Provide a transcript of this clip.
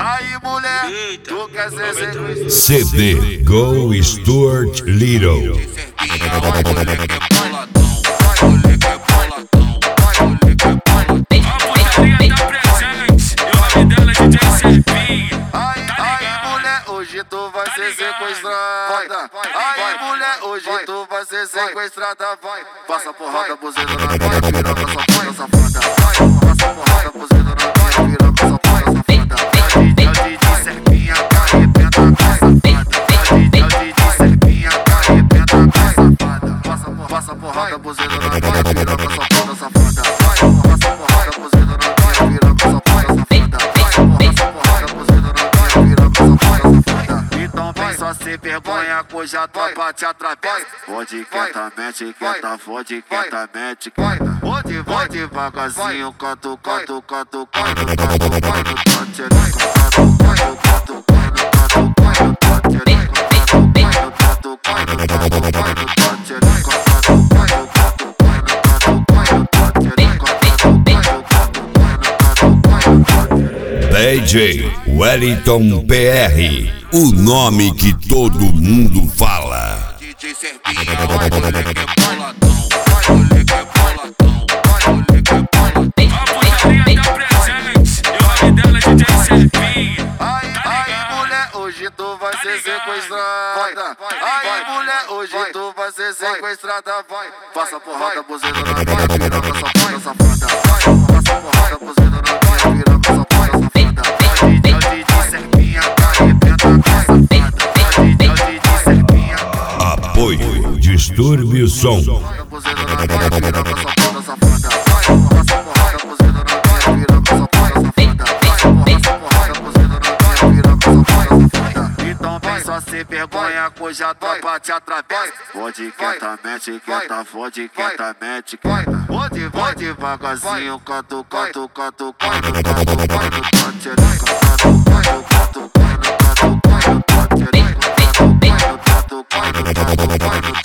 Aí mulher, tu quer ser sequestrada. CD Go Stuart Little. Aí mulher, hoje tu vai ser sequestrada. Aí mulher, hoje tu vai ser sequestrada. Vai, passa porrada, buzina na minha piroca, safada, safada. Vai, passa porrada, buzina na minha piroca, safada, safada. É o DJ Serpinha, arrebenta com safada. É o DJ Serpinha, arrebenta com safada. Passa porrada, buzina na minha piroca, safada, safada. Vai, passa porrada, buzina na minha piroca, safada, safada. Então vem só sem vergonha, hoje a tropa te atravessa. Pode quietamente, pode quietamente. Vou devagarzinho, canto, canto, canto, canto, canto, canto, DJ Wellington PR, o nome que todo mundo fala. DJ Serpinha, vai moleque boladão, vai moleque boladão, vai moleque boladão. A putaria tá presente, e o nome dela é DJ Serpinha. Aí mulher, hoje tu vai ser sequestrada. Aí mulher, hoje tu vai ser sequestrada. Vai, passa porrada, buzina na minha piroca, safada, safada. Vai, passa porrada, buzina na minha piroca, safada, safada. É o DJ Serpinha, arrebenta com safada. É o DJ Serpinha. Apoio Distúrbio Som. Buzina na minha piroca, safada, safada. Vai, passa porrada, buzina na minha piroca, safada, safada. Vai, passa porrada, buzina na minha piroca, safada, safada. Então vem só sem vergonha, hoje a tropa te atravessa. Pode quietamente, pode quietamente. Vou devagarzinho, canto, canto, canto, canto, canto, canto, canto, canto, canto, canto, canto, canto, canto, canto, canto, canto, canto, canto,